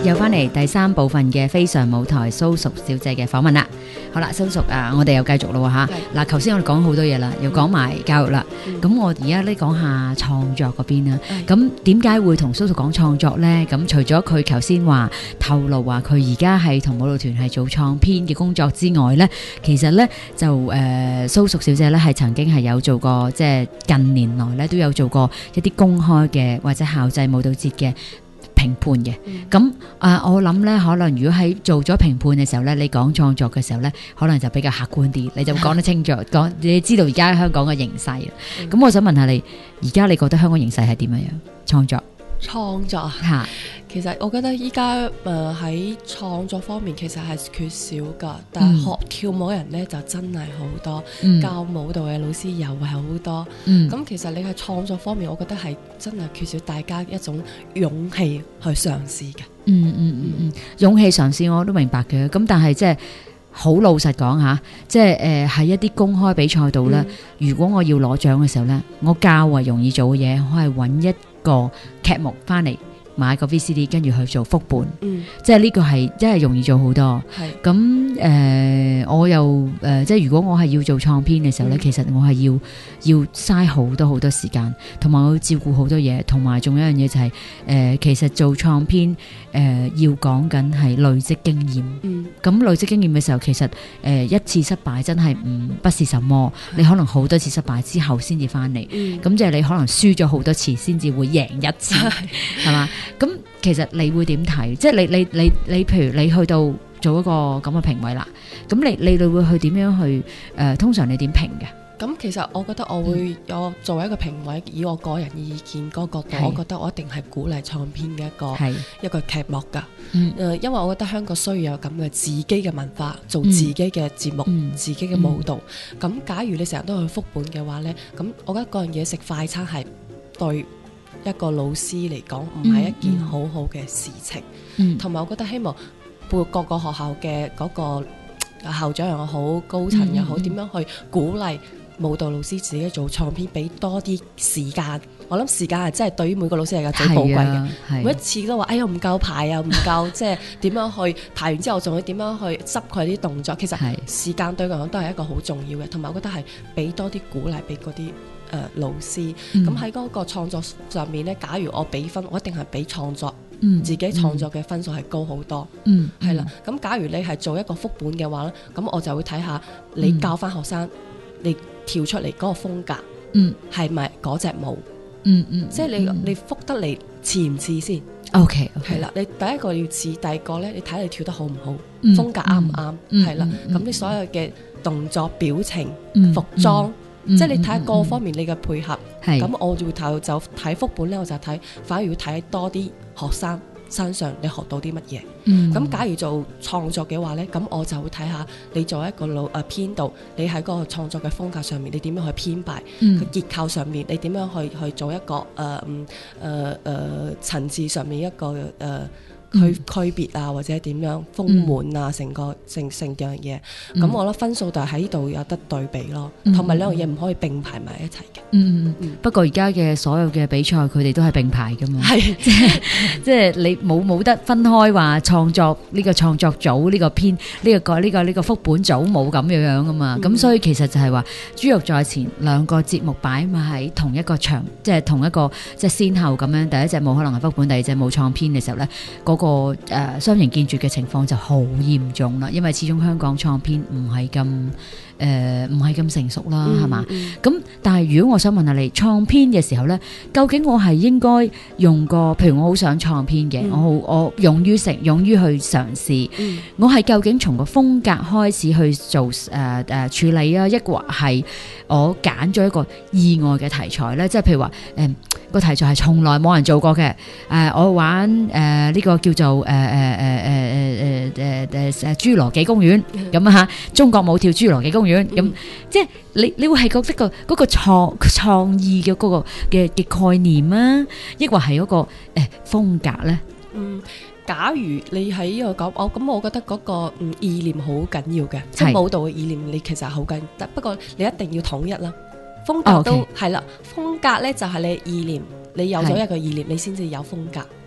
又翻嚟第三部分嘅非常舞台蘇淑小姐嘅訪問啦。好啦，蘇淑啊，我哋又繼續咯吓。嗱，頭先我哋講好多嘢啦，又講埋教育啦。咁我而家咧講下創作嗰邊啦。咁點解會同蘇淑講創作咧？咁除咗佢頭先話透露話佢而家係同舞蹈團係做創編嘅工作之外咧，其實咧就蘇淑小姐咧係曾經係有做過，即係近年來咧都有做過一啲公開嘅或者校際舞蹈節嘅評判嘅。咁我諗咧，可能如果喺做咗評判嘅時候咧，你講創作嘅時候咧，可能就比較客觀啲，你就講得清楚，講你知道而家香港嘅形勢啦。咁我想問下你，而家你覺得香港形勢係點樣樣？創作吓， 其實我覺得依家喺創作方面其實係缺少噶，但係學跳舞嘅人咧就真係好多，教舞蹈嘅老師又係好多。咁其實你喺創作方面，我覺得係真係缺少大家一種勇氣去嘗試嘅。 勇氣嘗試我都明白嘅。咁但係即係好老實講吓，即係喺一啲公開比賽度咧，如果我要攞獎嘅時候咧，我較為容易做嘅嘢，我係揾一個劇目翻嚟，買個 VCD 跟住去做複本，即係呢個係真係容易做好多。咁我又即係如果我係要做創編嘅時候咧，其實我係要嘥好多時間，同埋我要照顧好多嘢，同埋仲有一樣嘢就係其實做創編要講緊係累積經驗。咁累積經驗嘅時候，其實一次失敗真係不是什麼，你可能好多次失敗之後先至翻嚟。咁即係你可能輸咗好多次先至會贏一次，係嘛？咁其實你會點睇？即係你譬如你去到做一個咁嘅評委啦，咁你會去點樣去通常你點評嘅？ 咁其實我覺得我會有作為一個評委，以我個人意見嗰個角度，我覺得我一定係鼓勵創編嘅一個劇目㗎。因為我覺得香港需要有咁嘅自己嘅文化，做自己嘅節目，自己嘅舞蹈。咁假如你成日都去復本嘅話呢，咁我覺得嗰樣嘢食快餐係對一個老師嚟講唔係一件好好嘅事情。同埋我覺得希望各個學校嘅嗰個校長又好，高層又好，點樣去鼓勵舞蹈老師自己做創編，俾多啲時間。我諗時間係真係對於每個老師嚟講最寶貴嘅。每一次都話哎呀唔夠排啊，唔夠即係點樣去排完之後仲要點樣去執佢啲動作。其實時間對佢嚟講都係一個好重要嘅。同埋我覺得係俾多啲鼓勵俾嗰啲老師。咁喺嗰個創作上面呢，假如我俾分，我一定係俾創作。自己創作嘅分數係高好多。係啦。咁假如你係做一個複本嘅話咧，咁我就會睇下你教翻學生，你跳出嚟嗰個風格，係咪嗰隻舞？即係你複得嚟似唔似先？OK，係啦。你第一個要似，第二個咧，你睇你跳得好唔好，風格啱唔啱？係啦。咁你所有嘅動作、表情、服裝，即係你睇下各方面你嘅配合。咁我就會就睇複本咧，我就睇，反而要睇多啲學生身上你學到啲乜嘢。咁假如做創作嘅話呢，咁我就會睇下你作為一個編導，你喺嗰個創作嘅風格上面，你點樣去編排？佢結構上面，你點樣去做一個層次上面一個區別啊，或者點樣豐滿啊，成樣嘢。咁我覺得分數就喺呢度有得對比咯，同埋兩樣嘢唔可以並排埋一齊嘅。 不過而家嘅所有嘅比賽，佢哋都係並排噶嘛。即係你冇得分開話創作呢個創作組，呢個編呢個複本組冇咁樣噶嘛。咁所以其實就係話珠玉在前，兩個節目擺埋喺同一個場，即係同一個即係先後咁樣。第一隻舞可能係複本，第二隻舞創編嘅時候咧，個雙形見絕嘅情況就好嚴重啦，因為始終香港創編唔係咁成熟啦，係嘛？咁但係如果我想問下你創編嘅時候呢，究竟我係應該用個，譬如我好想創編嘅，我勇於去嘗試，我係究竟從個風格開始去做處理啊，抑或係我揀咗一個意外嘅題材呢？即係譬如話個題材係從來冇人做過嘅，我玩呢個叫做侏羅紀公園咁啊吓，中國舞跳侏羅紀公園咁，即係你會係覺得嗰個創意嘅嗰個嘅概念啊，抑或係嗰個風格咧？ 假如你喺呢個講，咁我覺得嗰個意念好緊要嘅，即係舞蹈嘅意念，你其實好緊要，不過你一定要統一啦。風格都係啦，風格咧就係你意念，你有咗一個意念，你先至有風格。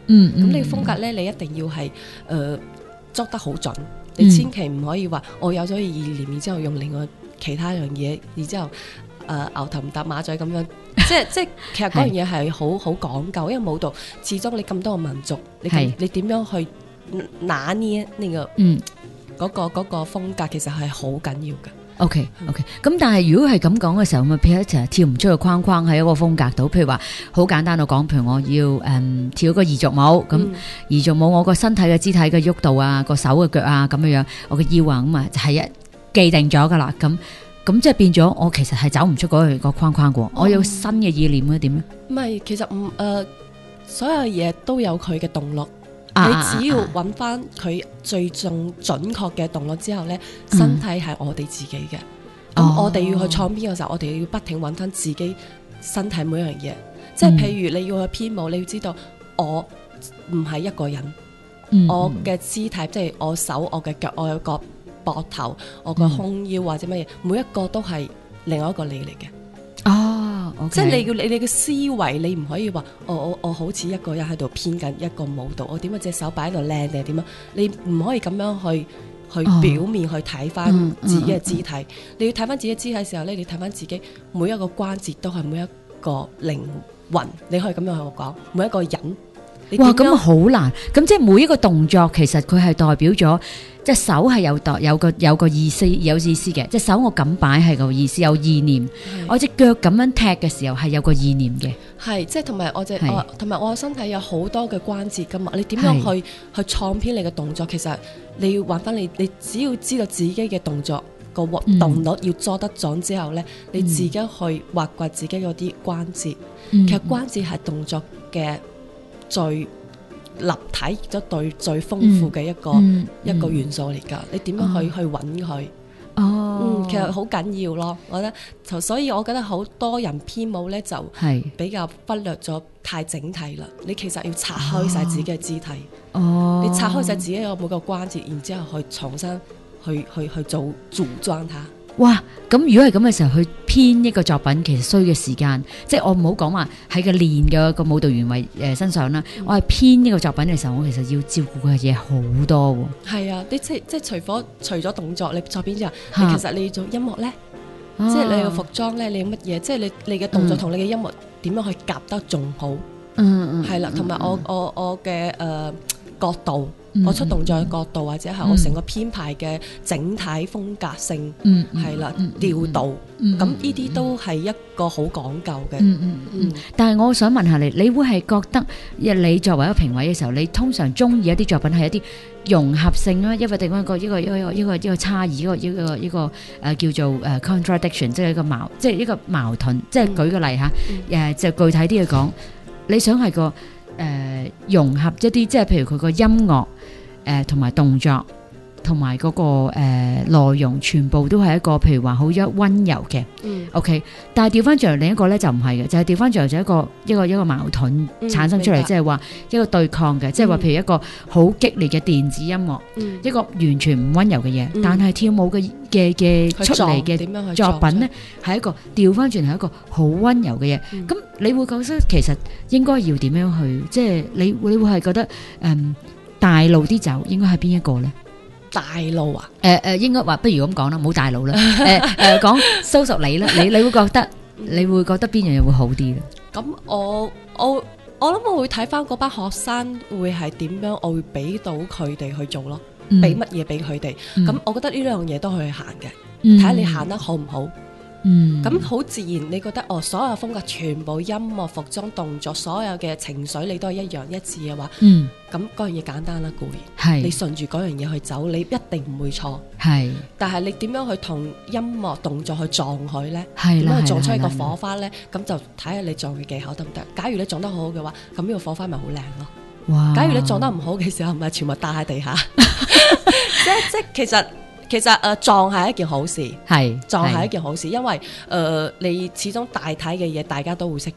咁你風格咧，你一定要係捉得好準，你千祈唔可以話我有咗意念，然之後用另外其他樣嘢，然之後牛頭唔搭馬嘴咁樣，即其實嗰樣嘢係好講究，因為舞蹈始終你咁多個民族，你點樣去拿捏呢個嗰個風格，其實係好緊要嘅。 OK，咁但係如果係咁講嘅時候，咪譬如一齊跳唔出個框框喺一個風格度，譬如話好簡單到講，譬如我要跳一個彝族舞，咁彝族舞我個身體嘅肢體嘅喐度啊，個手嘅腳啊咁樣樣，我嘅腰啊咁啊係既定咗噶啦，咁即係變咗我其實係走唔出嗰個框框嘅，我有新嘅意念咧點咧？ 唔係，其實所有嘢都有佢嘅動作。你只要揾翻佢最準確嘅動作之後呢，身體係我哋自己嘅。咁我哋要去創編嘅時候，我哋要不停揾翻自己身體每樣嘢。即係譬如你要去編舞，你要知道我唔係一個人，我嘅肢體即係我手、我嘅腳、我有個膊頭、我個胸腰或者乜嘢，每一個都係另外一個你嚟嘅。即係你嘅思維，你唔可以話我好似一個人喺度編緊一個舞蹈，我點解隻手擺喺度靚定係點樣？你唔可以咁樣去表面去睇翻自己嘅肢體，你要睇翻自己肢體嘅時候咧，你睇翻自己每一個關節都係每一個靈魂，你可以咁樣去講每一個人。 哇，咁好難，咁即係每一個動作其實佢係代表咗，即係手係有個意思嘅，即係手我咁擺係個意思，有意念。我隻腳咁樣踢嘅時候係有個意念嘅，係即係同埋我身體有好多嘅關節噶嘛，你點樣去創編你嘅動作？其實你要揾翻你只要知道自己嘅動作個活動率要捉得準之後呢，你自己去挖掘自己嗰啲關節。其實關節係動作嘅最立體咗最豐富嘅一個元素嚟㗎，你點樣去揾佢？其實好緊要咯，我覺得，所以我覺得好多人編舞呢就比較忽略咗太整體啦。你其實要拆開晒自己嘅肢體，你拆開晒自己嘅每個關節，然之後去重新去組裝它。 哇！咁如果係咁嘅時候，去編一個作品，其實需嘅時間，即係我唔好講話喺個練嘅個舞蹈員身上啦。我係編呢個作品嘅時候，我其實要照顧嘅嘢好多喎。係啊， 你即係除咗動作，你作編之後，其實你要做音樂咧，即係你嘅服裝咧，你乜嘢？即係你嘅動作同你嘅音樂點樣去夾得仲好？係啦，同埋我嘅角度。我出動作嘅角度，或者係我成個編排嘅整體風格性，係啦，調度，咁呢啲都係一個好講究嘅。 但係我想問下你，你會係覺得，你作為一個評委嘅時候，你通常中意一啲作品係一啲融合性啊，因為地方一個差異，一個叫做contradiction， 即係一個矛盾。即係舉個例嚇，就具體啲去講，你想係個融合一啲，即係譬如佢個音樂。同埋動作，同埋嗰個內容，全部都係一個譬如話好溫柔嘅，OK。但係調翻轉嚟另一個咧就唔係嘅，就係調翻轉嚟就一個矛盾產生出嚟，即係話一個對抗嘅，即係話譬如一個好激烈嘅電子音樂，一個完全唔溫柔嘅嘢，但係跳舞嘅出嚟嘅作品咧係一個調翻轉係一個好溫柔嘅嘢。咁你會覺得其實應該要點樣去？即係你會係覺得大路啲走應該係邊一個咧？ 大路啊？ 應該話不如咁講啦，冇大路啦。講蘇淑你啦，你會覺得邊樣嘢會好啲咧？ 咁我諗我會睇翻嗰班學生會係點樣，我會俾到佢哋去做咯，俾乜嘢俾佢哋。咁我覺得呢兩樣嘢都可以行嘅，睇下你行得好唔好。咁好自然，你覺得所有風格全部音樂、服裝、動作，所有嘅情緒你都係一樣一致嘅話，咁嗰樣嘢簡單啦，固然，你順住嗰樣嘢去走，你一定唔會錯。但係你點樣去同音樂、動作去撞佢呢？點樣去撞出一個火花呢？咁就睇下你撞嘅技巧得唔得。假如你撞得好好嘅話，咁呢個火花咪好靚咯。假如你撞得唔好嘅時候，咪全部打喺地下。即其實撞係一件好事，撞係一件好事，因為你始終大體嘅嘢大家都會識做，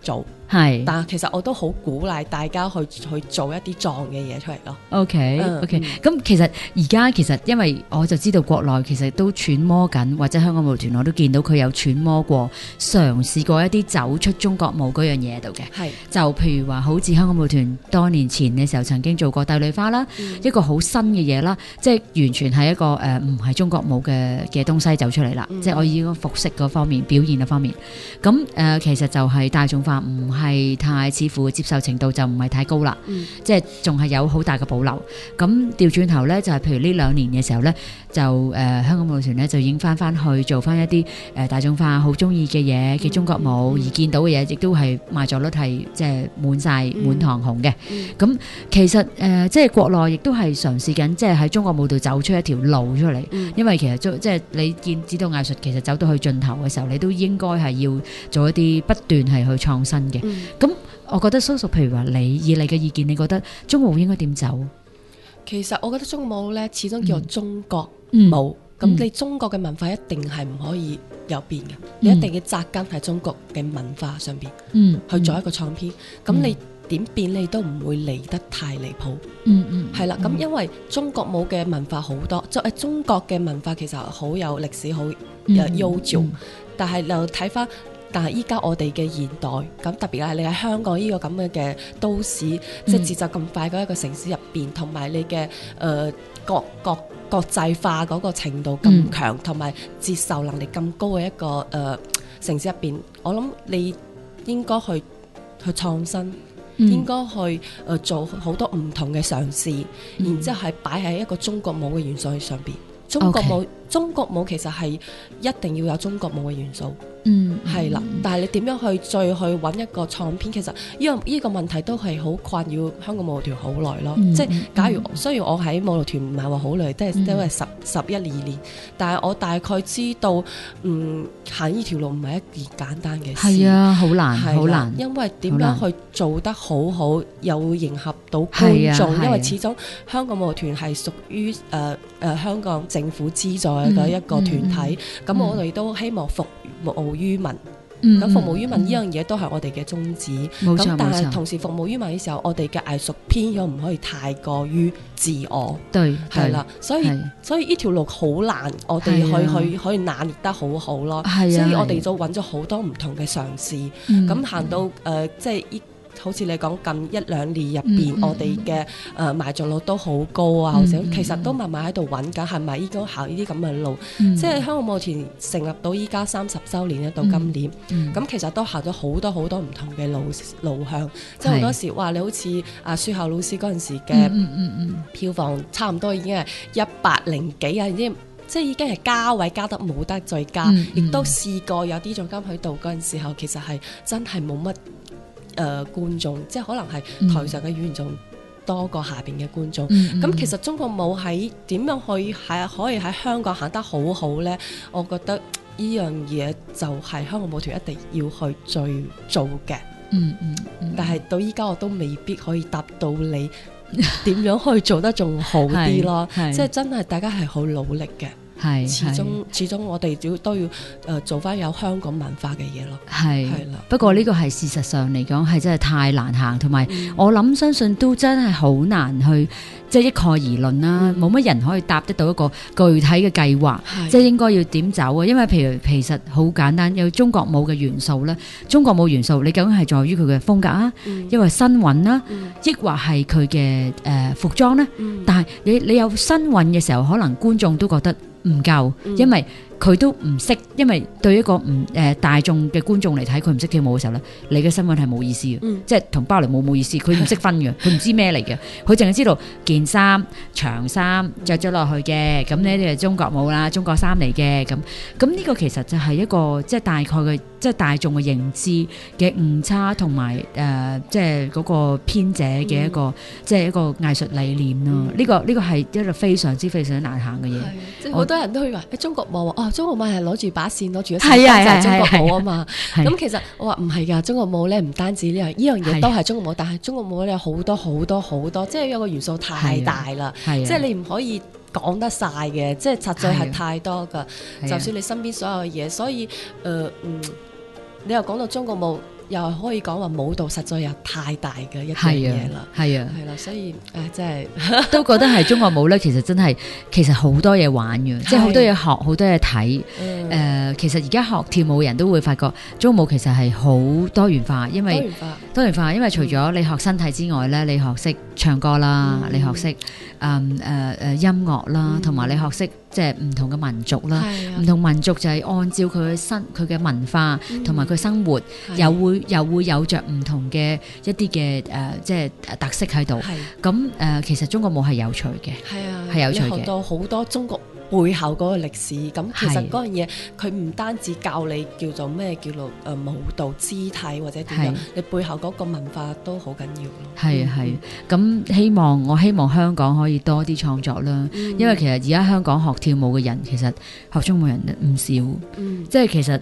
係， 但係其實我都好鼓勵大家去做一啲壯嘅嘢出嚟咯。 OK，咁其實因為我就知道國內其實都揣摩緊，或者香港舞團我都見到佢有揣摩過，嘗試過一啲走出中國舞嗰樣嘢度嘅。係，就譬如話好似香港舞團多年前嘅時候曾經做過帝女花啦，一個好新嘅嘢啦，即係完全係一個唔係中國舞嘅東西走出嚟啦。即係我以個服飾嗰方面、表現嗰方面，咁其實就係大眾化，唔係太似乎接受程度就唔係太高啦。即係仲係有好大嘅保留。咁調轉頭咧，就係譬如呢2年嘅時候咧，就香港舞團咧就已經翻去做翻一啲大眾化好中意嘅嘢嘅中國舞，而見到嘅嘢亦都係賣座率係即係滿堂紅嘅。咁其實即係國內亦都係嘗試緊，即係喺中國舞度走出一條路出嚟。因為其實即係你見指導藝術，其實走到去盡頭嘅時候，你都應該係要做一啲不斷係去創新嘅。咁我覺得蘇淑，譬如話以你嘅意見，你覺得中國舞應該點走？ 其實我覺得中國舞咧，始終叫做中國舞。咁你中國嘅文化一定係唔可以有變嘅，你一定要紮根喺中國嘅文化上邊，去做一個創編。咁你點變你都唔會離得太離譜。係啦。咁因為中國舞嘅文化好多，中國嘅文化其實好有歷史，好悠久。但係又睇翻。但係依家我哋嘅現代，咁特別係你喺香港呢個咁嘅都市，即係節奏咁快嗰一個城市入邊，同埋你嘅國際化嗰個程度咁強，同埋接受能力咁高嘅一個城市入邊，我諗你應該去創新，應該去做好多唔同嘅嘗試，然之後係擺喺一個中國舞嘅元素喺上邊。中國舞其實係一定要有中國舞嘅元素。係啦，但係你點樣去再去揾一個創編？其實呢個問題都係好困擾香港舞蹈團好耐咯。即係假如雖然我喺舞蹈團唔係話好耐，都係11年，但係我大概知道，行呢條路唔係一件簡單嘅事。係啊， 好難， 因為點樣去做得好好，又會迎合到觀眾。因為始終香港舞蹈團係屬於香港政府資助嘅一個團體，咁我哋都希望服務於民。咁服務於民呢樣嘢都係我哋嘅宗旨。咁但係同時服務於民嘅時候，我哋嘅藝術編咗唔可以太過於自我。對，係啦，所以呢條路好難，我哋可以拿捏得好好咯。所以我哋就揾咗好多唔同嘅嘗試。咁行到即係好似你講近1-2年入邊，我哋嘅賣座率都好高啊！其實都慢慢喺度揾緊，係咪應該行呢啲咁嘅路？即係香港舞團成立到依家30週年咧，到今年，咁其實都行咗好多唔同嘅路向。即係好多時話你好似書後老師嗰陣時嘅票房差唔多已經係100幾啊，即係已經係加位加得冇得再加，亦都試過有啲獎金喺度嗰陣時候，其實係真係冇乜。觀眾，即係可能係台上嘅演員仲多過下邊嘅觀眾。咁其實中國舞喺點樣可以喺香港行得好好呢？我覺得呢樣嘢就係香港舞團一定要去做嘅。但係到依家我都未必可以答到你點樣可以做得仲好啲咯。即係真係大家係好努力嘅。始終我哋都要做翻有香港文化嘅嘢咯。係啦， 不過呢個係事實上嚟講係真係太難行，同埋我相信都真係好難去即係一概而論啦。冇乜人可以答得到一個具體嘅計劃，即係應該要點走啊？因為其實好簡單，有中國舞嘅元素咧。中國舞元素你究竟係在於佢嘅風格啊，因為新韻啦，抑或係佢嘅服裝咧？但係你有新韻嘅時候，可能觀眾都覺得唔夠，因為佢都唔識，因為對一個大眾嘅觀眾嚟睇，佢唔識跳舞嘅時候咧，你嘅新聞係冇意思嘅，即係同芭蕾舞冇意思，佢唔識分嘅，佢唔知咩嚟嘅，佢淨係知道件衫長衫着咗落去嘅，咁呢啲係中國舞啦，中國衫嚟嘅，咁呢個其實就係一個即係大概嘅即係大眾嘅認知嘅誤差，同埋即係嗰個編者嘅一個即係一個藝術理念咯。呢個係一個非常之難行嘅嘢。 即係好多人都會話中國舞中國舞係攞住把扇攞住一隻花就係中國舞啊嘛。咁其實我話唔係㗎，中國舞咧唔單止呢樣嘢都係中國舞，但係中國舞咧有好多，即係有個元素太大啦，即係你唔可以講得晒嘅，即係實在係太多㗎。就算你身邊所有嘅嘢，所以你又講到中國舞， 又可以講話舞蹈實在有太大嘅一樣嘢啦，係啦，所以真係都覺得係中國舞咧，其實好多嘢玩嘅，即係好多嘢學，好多嘢睇。其實而家學跳舞嘅人都會發覺，中國舞其實係好多元化，因為除咗你學身體之外咧，你學識唱歌啦，你學識音樂啦，同埋你學識即係唔同嘅民族啦，唔同民族就係按照佢嘅文化同埋佢生活，又會有着唔同嘅一啲嘅即係特色喺度。咁其實中國舞係有趣嘅，係有趣嘅， 學到好多中國背後嗰個歷史。咁其實嗰樣嘢佢唔單止教你叫做咩叫做舞蹈肢體或者點樣，你背後嗰個文化都好緊要咯。係咁我希望香港可以多啲創作啦，因為其實而家香港學跳舞嘅人其實學中舞人唔少，即係其實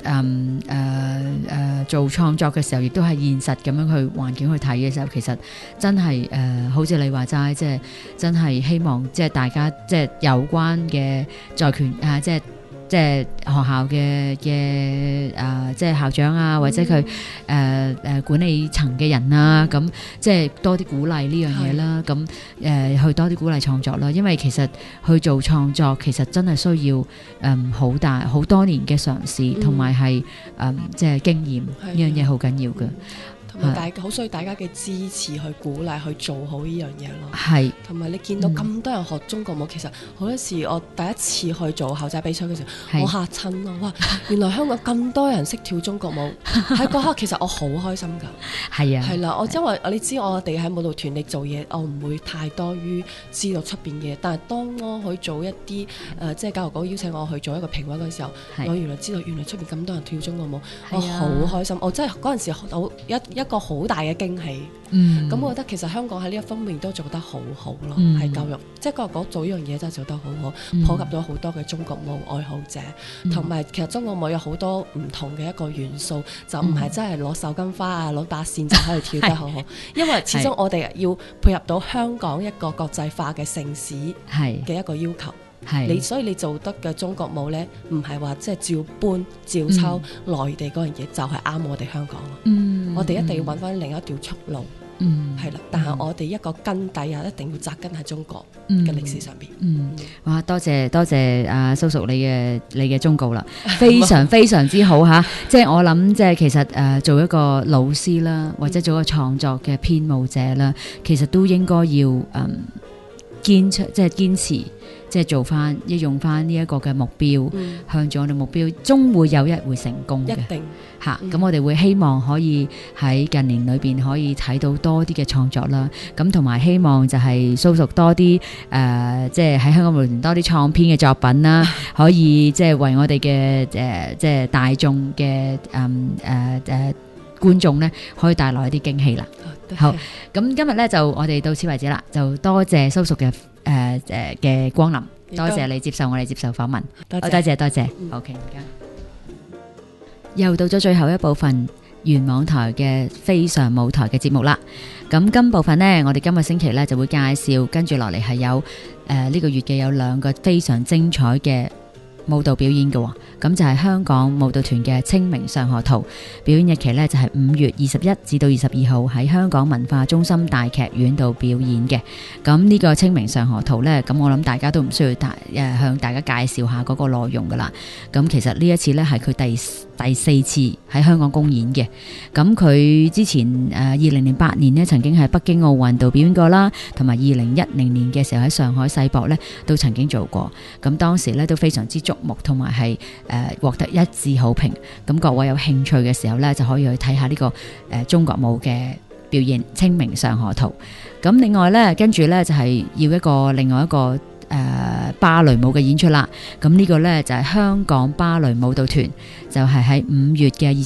做創作嘅時候亦都係現實咁樣去環境去睇嘅時候，其實真係好似你話齋，即係真係希望即係大家即係有關嘅在權即係學校嘅即係校長啊，或者佢管理層嘅人啊，咁即係多啲鼓勵呢樣嘢啦。咁去多啲鼓勵創作啦，因為其實去做創作其實真係需要好多年嘅嘗試，同埋係即係經驗，呢樣嘢好緊要嘅。好需要大家嘅支持去鼓勵去做好呢樣嘢咯。係，同埋你見到咁多人學中國舞，其實好多時我第一次去做校際比賽嘅時候，我嚇親咯！哇，原來香港咁多人識跳中國舞，喺嗰刻其實我好開心㗎。係啊，係啦，因為你知我哋喺舞蹈團你做嘢，我唔會太多於知道出邊嘅嘢。但係當我去做一啲即係教育局邀請我去做一個評委嘅時候，我原來知道原來出邊咁多人跳中國舞，我好開心。我真係嗰陣時學到一個好大嘅驚喜。咁我覺得其實香港喺呢一方面都做得好好咯，喺教育，即係教育局做呢樣嘢真係做得好好，普及咗好多嘅中國舞愛好者，同埋其實中國舞有好多唔同嘅一個元素，就唔係真係攞手巾花啊，攞把扇就可以跳得好好，因為始終我哋要配合到香港一個國際化嘅城市嘅一個要求。所以你做得嘅中國舞呢，唔係話即係照搬照抽內地嗰樣嘢，就係啱我哋香港咯。我哋一定要揾翻另一條出路。係啦，但係我哋一個根底啊，一定要紮根喺中國嘅歷史上邊。哇，多謝蘇叔你嘅忠告啦，非常非常之好吓。即係我諗，即係其實做一個老師啦，或者做一個創作嘅編舞者啦，其實都應該要堅持。即係做翻，用翻呢一個嘅目標，向住我哋目標，終會有一會成功嘅。一定嚇，咁我哋會希望可以喺近年裏邊可以睇到多啲嘅創作啦。咁同埋希望就係蘇叔多啲即係喺香港舞蹈團多啲創編嘅作品啦，可以即係為我哋嘅即係大眾嘅觀眾咧，可以帶來一啲驚喜啦。好，咁今日咧就我哋到此為止啦，就多謝蘇叔嘅嘅光臨，多謝你接受我哋接受訪問，多謝。OK， 唔該。又到咗最後一部分原網台嘅非常舞台嘅節目啦。咁今部分呢，我哋今個星期呢就會介紹，跟住落嚟係有呢個月嘅有2個非常精彩嘅舞蹈表演嘅，咁就係香港舞蹈團嘅清明上河圖表演日期呢，就係5月21至到22號喺香港文化中心大劇院度表演嘅。咁呢個清明上河圖呢，咁我諗大家都唔需要向大家介紹下嗰個內容噶啦。咁其實呢一次呢，係佢第4次喺香港公演嘅。咁佢之前2008年呢曾經喺北京奧運度表演過啦，同埋2010年嘅時候喺上海世博呢都曾經做過。咁當時呢都非常之矚目，同埋係獲得一致好評。咁各位有興趣嘅時候呢，就可以去睇下呢個中國舞嘅表演《清明上河圖》。咁另外呢，跟住呢就係要另外一個芭蕾舞嘅演出啦。咁呢個呢就係香港芭蕾舞蹈團，就係喺5月嘅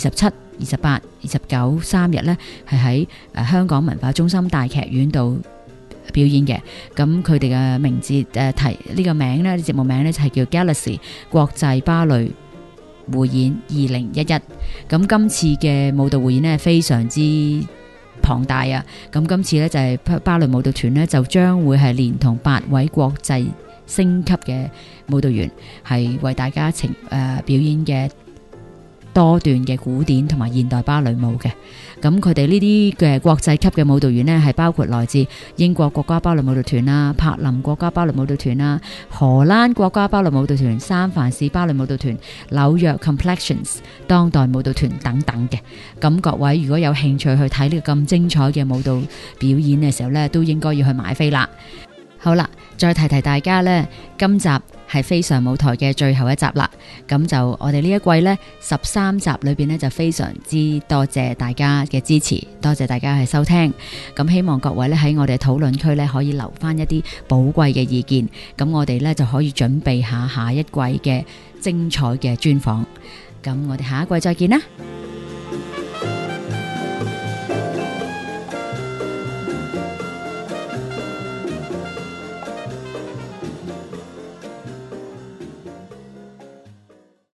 27、28、29 3日呢，係喺香港文化中心大劇院度表演嘅。咁佢哋嘅名字提呢個名呢，節目名呢就係叫 Galaxy 國際芭蕾匯演2011。咁今次嘅舞蹈匯演呢，非常之龐大啊！咁今次呢，就係芭蕾舞蹈團呢，就將會係連同8位國際星級嘅舞蹈員係為大家表演嘅多段嘅古典同埋現代芭蕾舞嘅。咁佢哋呢啲嘅國際級嘅舞蹈員呢，係包括來自英國國家芭蕾舞蹈團啦、柏林國家芭蕾舞蹈團啦、荷蘭國家芭蕾舞蹈團、三藩市芭蕾舞蹈團、紐約 Complexions 當代舞蹈團等等嘅。咁各位如果有興趣去睇呢個咁精彩嘅舞蹈表演嘅時候呢，都應該要去買飛啦。好啦，再提提大家呢，今集係非常舞台嘅最後一集啦。咁就我哋呢一季呢13集裏邊呢，就非常之多謝大家嘅支持，多謝大家去收聽。咁希望各位呢喺我哋討論區呢可以留翻一啲寶貴嘅意見，咁我哋呢就可以準備下一季嘅精彩嘅專訪。咁我哋下一季再見啦。